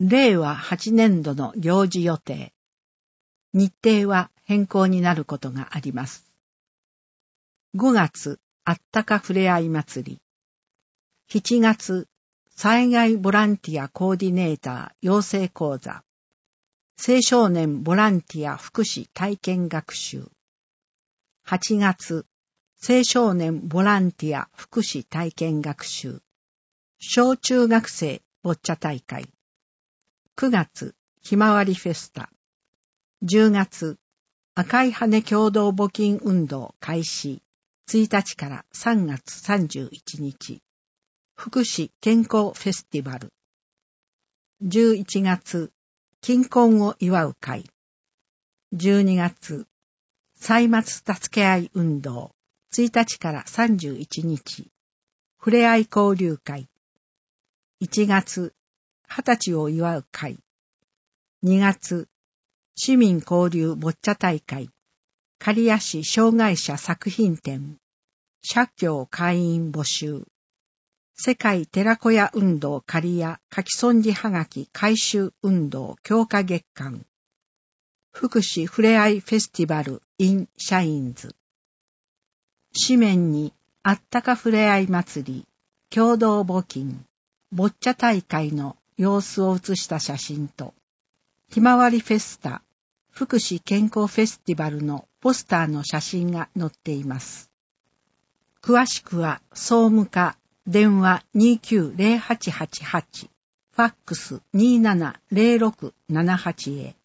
令和8年度の行事予定。日程は変更になることがあります。5月、あったかふれあい祭り。7月、災害ボランティアコーディネーター養成講座。青少年ボランティア福祉体験学習。8月、青少年ボランティア福祉体験学習。小中学生ボッチャ大会。9月、ひまわりフェスタ。10月、赤い羽共同募金運動開始。1日から3月31日。福祉健康フェスティバル。11月、金婚を祝う会。12月、歳末助け合い運動。1日から31日。ふれあい交流会。1月、20歳を祝う会。2月、市民交流ボッチャ大会。刈谷市障害者作品展。社協会員募集。世界寺子屋運動刈谷書き損じはがき回収運動強化月間。福祉ふれあいフェスティバル in シャインズ。紙面にあったかふれあい祭り、共同募金、ボッチャ大会の様子を写した写真と、ひまわりフェスタ、福祉健康フェスティバルのポスターの写真が載っています。詳しくは総務課電話290888、ファックス270678へ。